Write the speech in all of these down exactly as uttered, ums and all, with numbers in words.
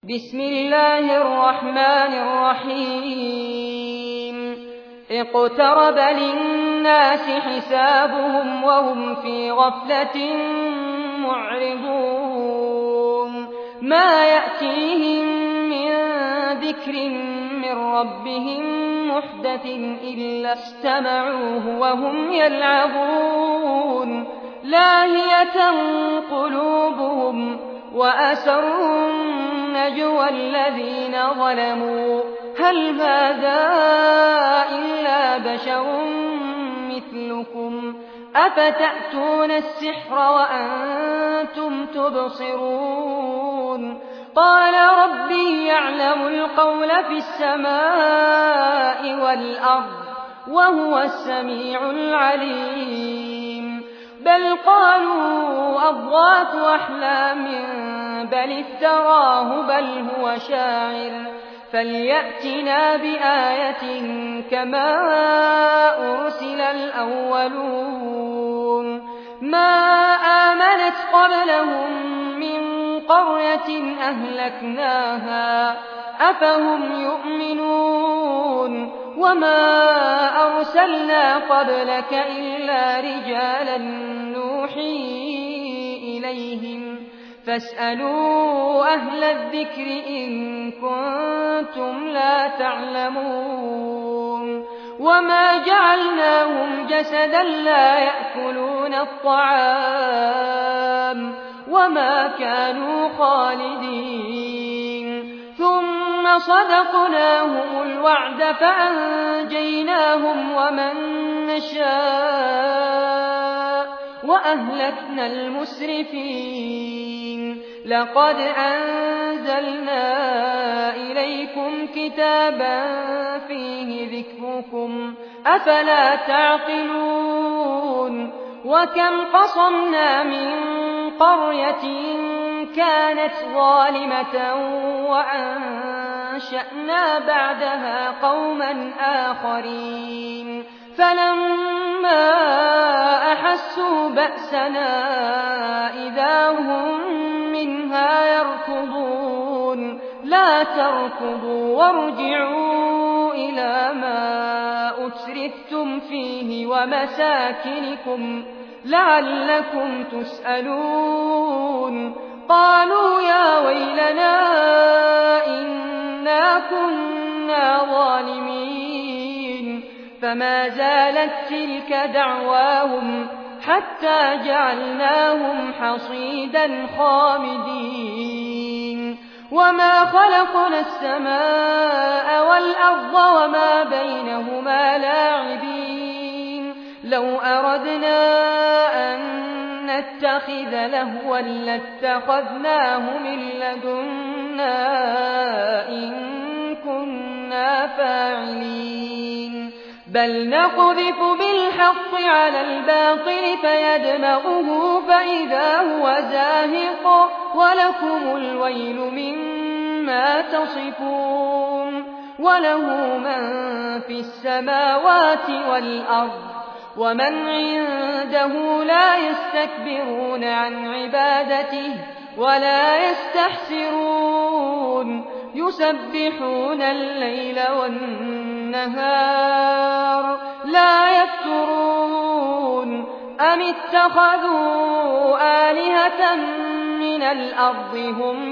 بسم الله الرحمن الرحيم اقترب للناس حسابهم وهم في غفلة معرضون ما يأتيهم من ذكر من ربهم محدث إلا استمعوه وهم يلعبون لاهية قلوبهم وأسروا النجوى الذين ظلموا هل هذا إلا بشر مثلكم أفتأتون السحر وأنتم تبصرون قال ربي يعلم القول في السماء والأرض وهو السميع العليم بل قالوا أضغاث أحلام بل افتراه بل هو شاعر فليأتنا بآية كما أرسل الأولون ما آمنت قبلهم من قرية أهلكناها أفهم يؤمنون وما أرسلنا قبلك إلا رجالا نوحي إليهم فاسألوا أهل الذكر إن كنتم لا تعلمون وما جعلناهم جسدا لا يأكلون الطعام وما كانوا خالدين ثم صدقناهم الوعد فأنجيناهم ومن نشاء وأهلكنا المسرفين لقد أنزلنا إليكم كتابا فيه ذكركم أفلا تعقلون وكم قصمنا من قرية كانت ظالمة وأنشأنا بعدها قوما آخرين فلما أحسوا بأسنا إذا هم منها يركضون لا تركضوا وارجعوا إلى ما أترفتم فيه ومساكنكم لعلكم تسألون قالوا يا ويلنا إنا كنا ظالمين فما زالت تلك دعواهم حتى جعلناهم حصيدا خامدين وما خلقنا السماء والأرض وما بينهما لاعبين لو أردنا أن نتخذ لهوا لاتخذناه من لدنا إن كنا فاعلين بل نقذف بالحق على الباطل فيدمغه فإذا هو زاهق ولكم الويل مما تصفون وله من في السماوات والأرض ومن عنده لا يستكبرون عن عبادته ولا يستحسرون يسبحون الليل والنهار لا يفترون أم اتخذوا آلهة من الأرض هم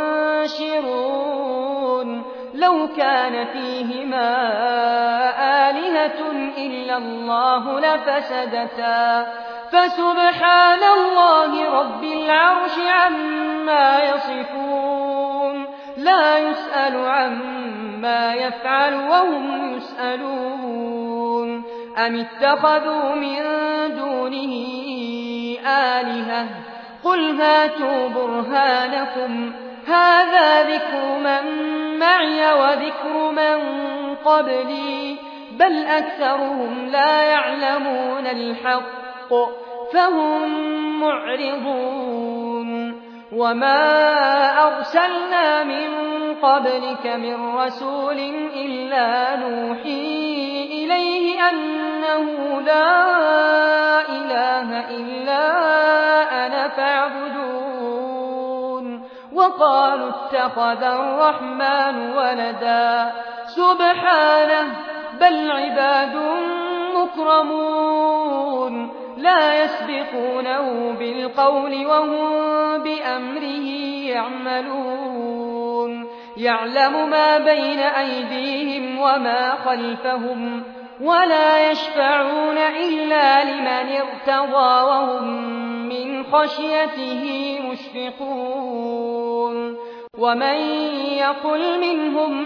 ينشرون لو كان فيهما آلهة إلا الله لفسدتا فسبحان الله رب العرش عما يصفون لا يسأل عما يفعل وهم يسألون أم اتخذوا من دونه آلهة قل هاتوا برهانكم هذا ذكر من معي وذكر من قبلي بل أكثرهم لا يعلمون الحق فهم معرضون وما أرسلنا من قبلك من رسول إلا نوحي إليه أنه لا إله إلا أنا فاعبدون وقالوا اتخذ الرحمن ولدا سبحانه بل عباد مكرمون لا يسبقونه بالقول وهم بأمره يعملون يعلم ما بين أيديهم وما خلفهم ولا يشفعون إلا لمن ارتضى وهم من خشيته مشفقون ومن يقل منهم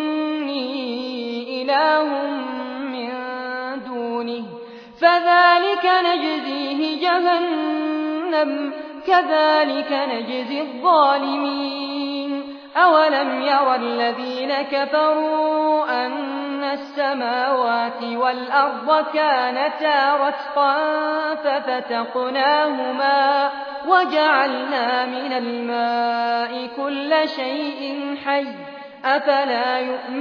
إني إله من دونه فذلك نجزيه جهنم كذلك نجزي الظالمين أولم ير الذين كفروا أن السماوات والأرض كانتا رتقا ففتقناهما وجعلنا من الماء كل شيء حي أفلا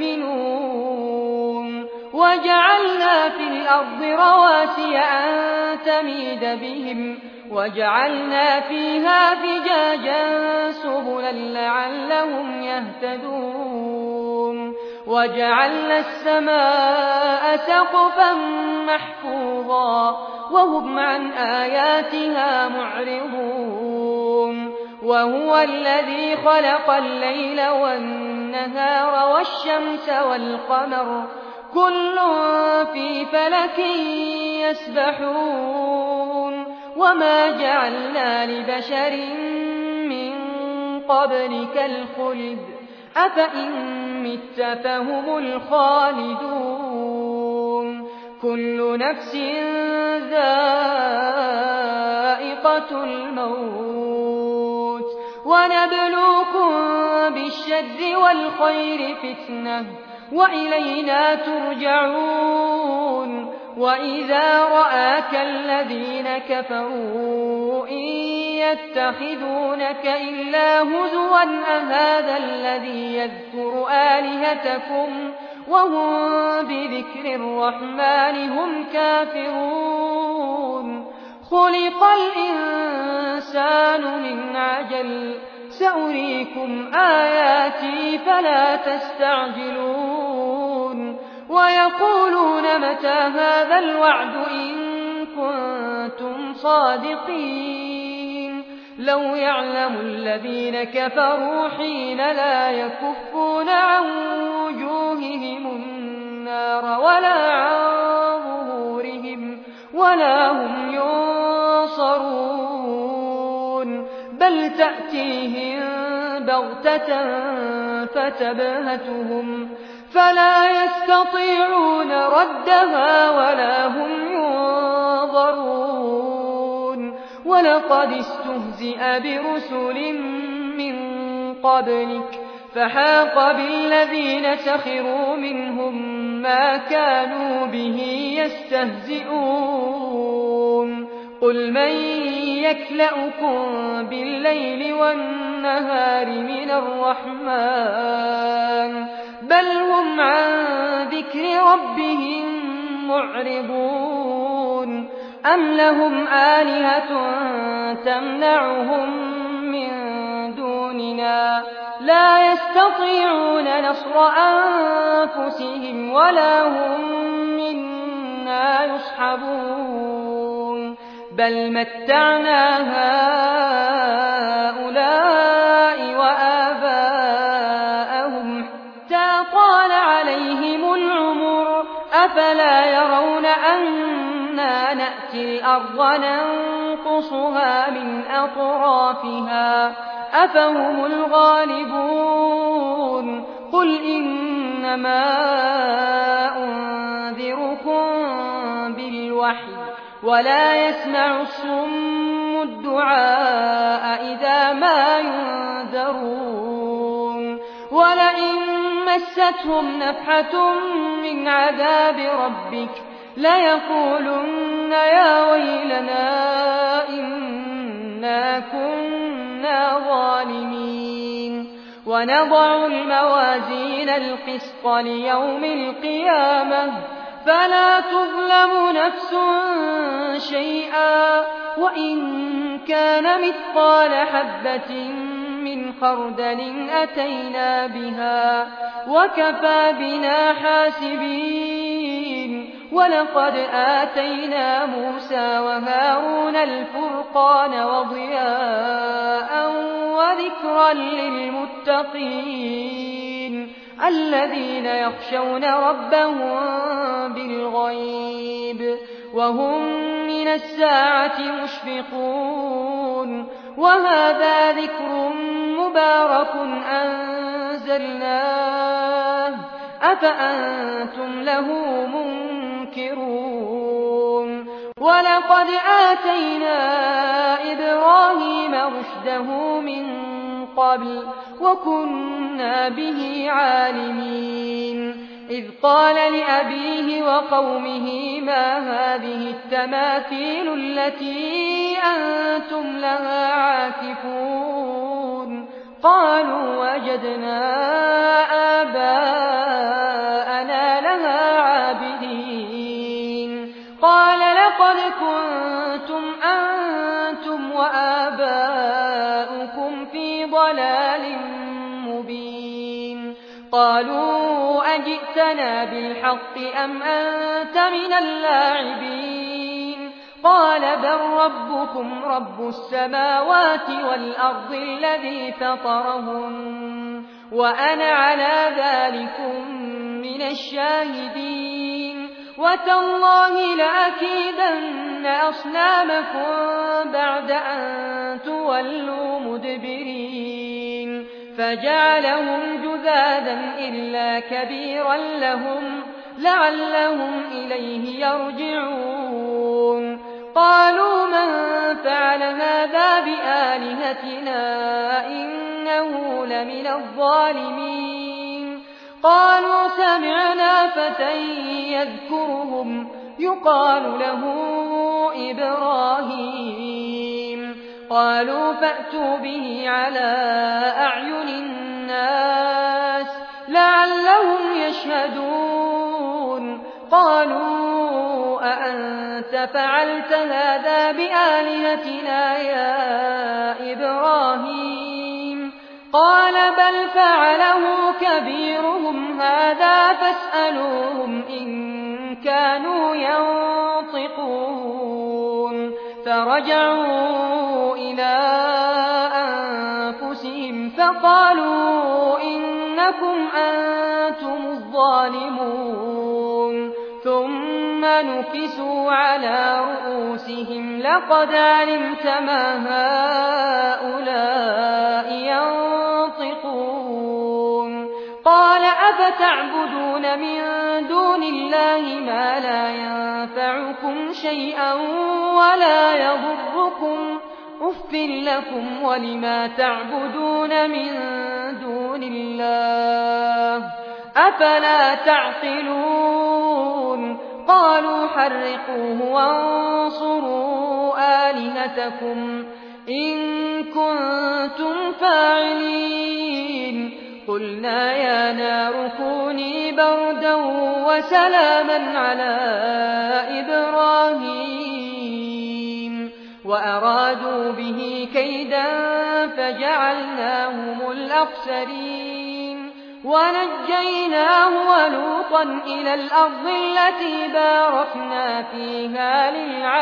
يؤمنون وجعلنا في الأرض رواسي أن تميد بهم وجعلنا فيها فجاجا سبلا لعلهم يهتدون وجعلنا السماء سقفا محفوظا وهم عن آياتها معرضون وهو الذي خلق الليل والنهار والشمس والقمر كل في فلك يسبحون وما جعلنا لبشر من قبلك الخلد أفإن مت فهم الخالدون كل نفس ذائقة الموت ونبلوكم بالشر والخير فتنة وإلينا ترجعون وإذا رآك الذين كفروا إن يتخذونك إلا هزوا أهذا الذي يذكر آلهتكم وهم بذكر الرحمن هم كافرون خلق الإنسان من عجل سأريكم آياتي فلا تستعجلون ويقولون متى هذا الوعد إن كنتم صادقين لو يعلم الذين كفروا حين لا يكفون عن وجوههم النار ولا عن ظهورهم ولا هم ينصرون بل تأتيهم بغتة فتبهتهم فلا يستطيعون ردها ولا هم ينظرون ولقد استهزئ برسل من قبلك فحاق بالذين سخروا منهم ما كانوا به يستهزئون قل من يكلأكم بالليل والنهار من الرحمن بل هم عن ذكر ربهم معرضون أم لهم آلهة تمنعهم من دوننا لا يستطيعون نصر أنفسهم ولا هم منا يصحبون بل متعنا هؤلاء وآباءهم حتى طال عليهم العمر أفلا يرون أنا نأتي الأرض ننقصها من أطرافها أفهم الغالبون قل إنما أنذركم بالوحي ولا يسمع الصم الدعاء إذا ما ينذرون ولئن مستهم نفحة من عذاب ربك ليقولن يا ويلنا إنا كنا ظالمين ونضع الموازين القسط ليوم القيامة فلا تظلم نفس شيئا وإن كان مثقال حبة من خردل أتينا بها وكفى بنا حاسبين ولقد آتينا موسى وهارون الفرقان وضياء وذكرا للمتقين الذين يخشون ربهم بالغيب وهم من الساعة مشفقون وهذا ذكر مبارك أنزلناه أفأنتم له منكرون ولقد آتينا إبراهيم رشده من قبل وكنا به عالمين إذ قال لأبيه وقومه ما هذه التماثيل التي أنتم لها عاكفون قالوا وجدنا آباءنا لها عابدين قال لقد كنتم أنتم وآباؤكم في ضلال مبين قالوا أجئتنا بالحق أم أنت من اللاعبين قال بل ربكم رب السماوات والأرض الذي فطرهن وأنا على ذلكم من الشاهدين وتالله لأكيدن أصنامكم بعد أن تولوا مدبرين فجعلهم جذاذا إلا كبيرا لهم لعلهم إليه يرجعون قالوا من فعل هذا بآلهتنا إنه لمن الظالمين قالوا سمعنا فتى يذكرهم يقال له إبراهيم قالوا فأتوا به على أعين الناس لعلهم يشهدون قالوا أأنت فعلت هذا بآلهتنا يا إبراهيم قال بل فعله كبيرهم هذا فاسألوهم إن كانوا ينطقون فرجعوا إلى أنفسهم فقالوا إنكم أنتم الظالمون ثم نكسوا على رؤوسهم لقد علمت ما هؤلاء ينطقون قال أفتعبدون من دون الله ما لا ينفعكم شيئا ولا يضركم أف لكم ولما تعبدون من دون الله أفلا تعقلون قالوا حرقوه وانصروا آلهتكم إن كنتم فاعلين قلنا يا نار كوني بردا وسلاما على إبراهيم وأرادوا به كيدا فجعلناهم الأخسرين ونجيناه ولوطا إلى الأرض التي باركنا فيها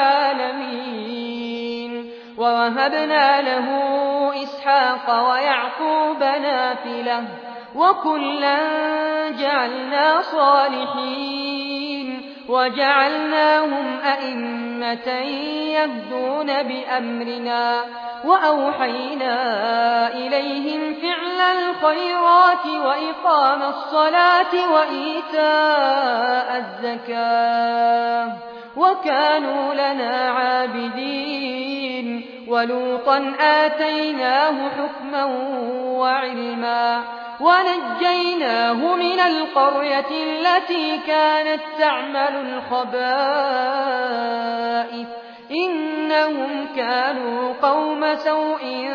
للعالمين ووهبنا له إسحاق ويعقوب نافلة وكلا جعلنا صالحين وجعلناهم أئمة يهدون بأمرنا وأوحينا إليهم فعل الخيرات وإقام الصلاة وإيتاء الزكاة وكانوا لنا عابدين ولوطا آتيناه حكما وعلما ونجيناه من القرية التي كانت تعمل الخبائث إنهم كانوا قوم سوء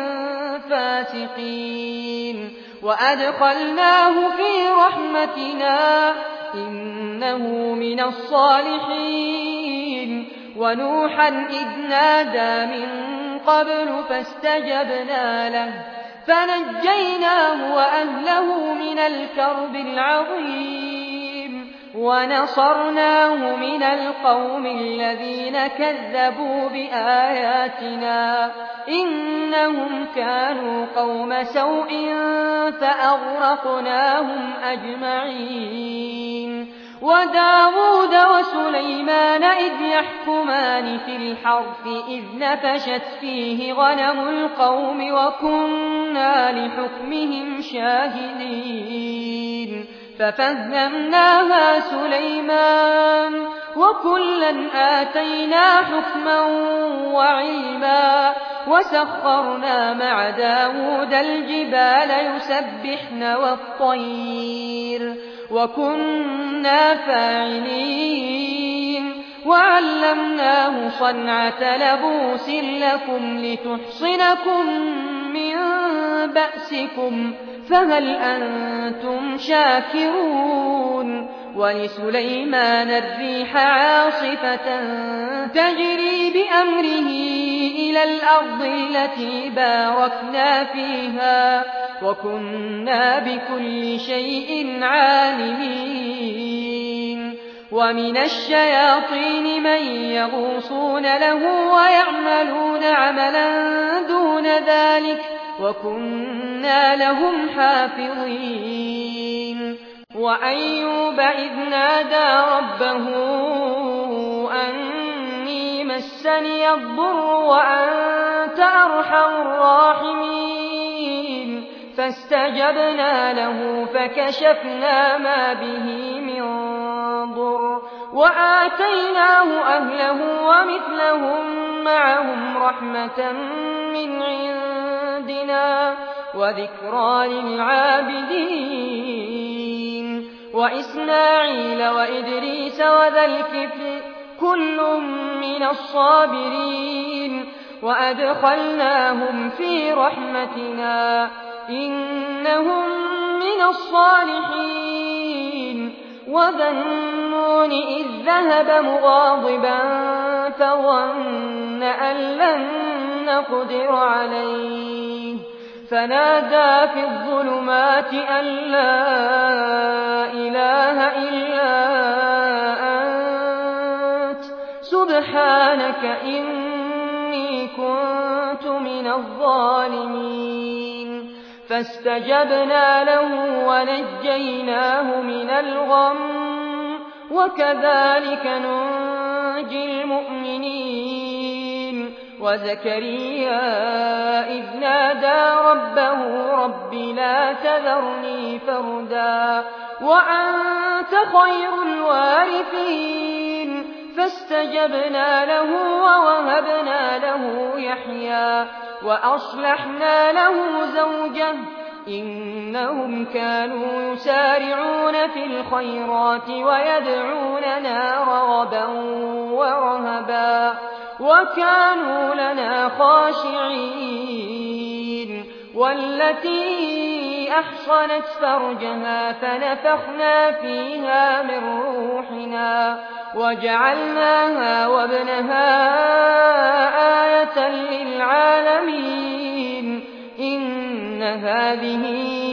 فاسقين وأدخلناه في رحمتنا إنه من الصالحين ونوحا إذ نادى من قبل فاستجبنا له فنجيناه وأهله من الكرب العظيم ونصرناه من القوم الذين كذبوا بآياتنا إنهم كانوا قوم سوء فأغرقناهم أجمعين وداود وسليمان إذ يحكمان في الحرث إذ نفشت فيه غنم القوم وكنا لحكمهم شاهدين ففهمناها سليمان وكلا آتينا حكما وعلما وسخرنا مع داود الجبال يسبحن والطير وكنا فاعلين وعلمناه صنعة لبوس لكم لتحصنكم من بأسكم فهل أنتم شاكرون ولسليمان الريح عاصفة تجري بأمره إلى الأرض التي باركنا فيها وكنا بكل شيء عالمين ومن الشياطين من يغوصون له ويعملون عملا دون ذلك وكنا لهم حافظين وأيوب إذ نادى ربه أني مسني الضر وأنت أرحم الراحمين فاستجبنا له فكشفنا ما به من ضر وآتيناه أهله ومثلهم معهم رحمة من عندنا وذكرى للعابدين وإسماعيل وإدريس وذا الكفل كل من الصابرين وأدخلناهم في رحمتنا إنهم من الصالحين وذا النون إذ ذهب مغاضبا فظن أن لن نقدر عليه فنادى في الظلمات أن لا إله إلا أنت سبحانك إني كنت من الظالمين فاستجبنا له ونجيناه من الغم وكذلك ننجي المؤمنين وزكريا إذ نادى ربه رب لا تذرني فردا وأنت خير الوارثين فاستجبنا له ووهبنا له يحيى وأصلحنا له زوجه إنهم كانوا يسارعون في الخيرات ويدعوننا رغبا ورهبا وكانوا لنا خاشعين والتي أحصنت فرجها فنفخنا فيها من روحنا وجعلناها وابنها آية للعالمين إن هذه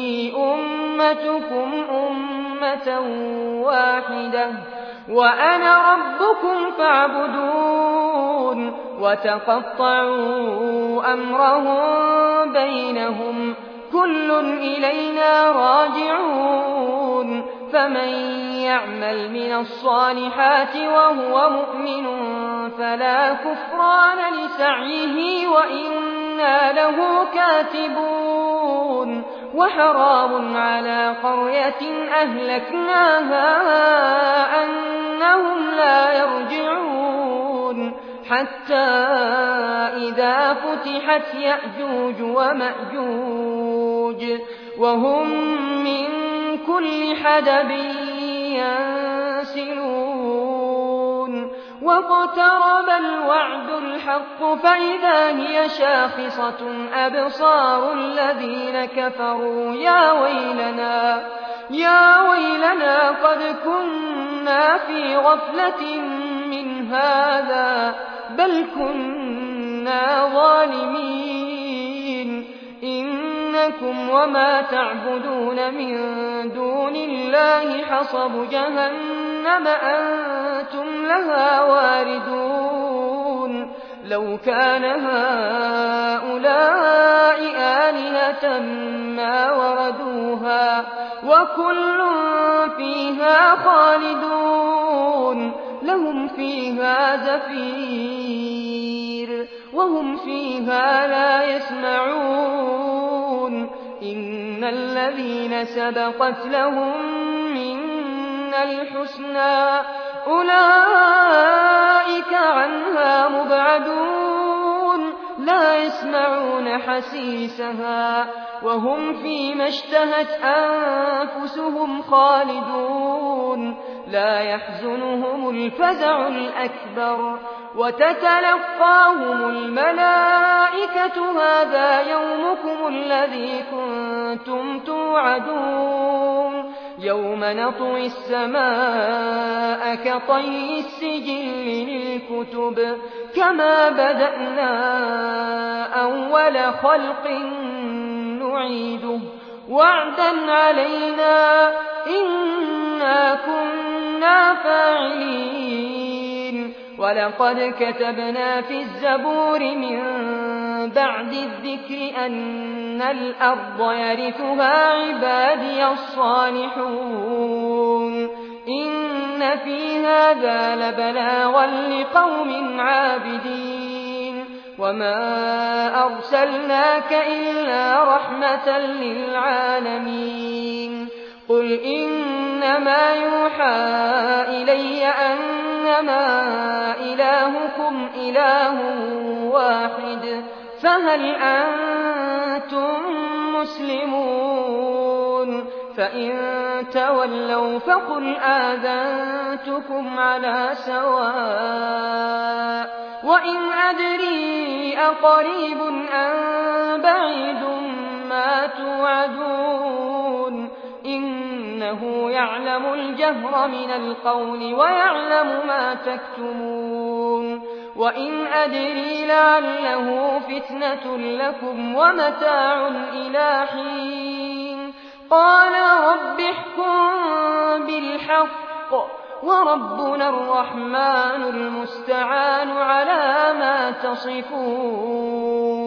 أمتكم أمة واحدة وأنا ربكم فاعبدون وتقطعوا أمرهم بينهم كل إلينا راجعون فمن يعمل من الصالحات وهو مؤمن فلا كفران لسعيه وإنا له كاتبون وحرام على قرية أهلكناها أنهم لا يرجعون حتى إذا فتحت يأجوج ومأجوج وهم من كل حدب ينسلون واقترب الوعد الحق فإذا هي شاخصة أبصار الذين كفروا يا ويلنا يا ويلنا قد كنا في غفلة من هذا بل كنا ظالمين إن إنكم وما تعبدون من دون الله حصب جهنم أنتم لها واردون لو كان هؤلاء آلهة ما وردوها وكل فيها خالدون لهم فيها زفير وهم فيها لا يسمعون إن الذين سبقت لهم منا الحسنى أولئك عنها مبعدون لا يسمعون حسيسها وهم فيما اشتهت أنفسهم خالدون لا يحزنهم الفزع الأكبر وتتلقاهم الملائكة هذا يومكم الذي كنتم توعدون يوم نطوي السماء كطي السجل للكتب كما بدأنا أول خلق نعيده وعدا علينا إنا كنا فاعلين ولقد كتبنا في الزبور من بعد الذكر أن الأرض يرثها عبادي الصالحون إن في هذا لبلاغا لقوم عابدين وما أرسلناك إلا رحمة للعالمين قل إنما يوحى إلي أنما إلهكم إله واحد فهل أنتم مسلمون فإن تولوا فقل آذنتكم على سواء وإن أدري أقريب أم بعيد ما توعدون إنه يعلم الجهر من القول ويعلم ما تكتمون وإن أدري لعله فتنة لكم ومتاع إلى حين قال رب احكم بالحق وربنا الرحمن المستعان على ما تصفون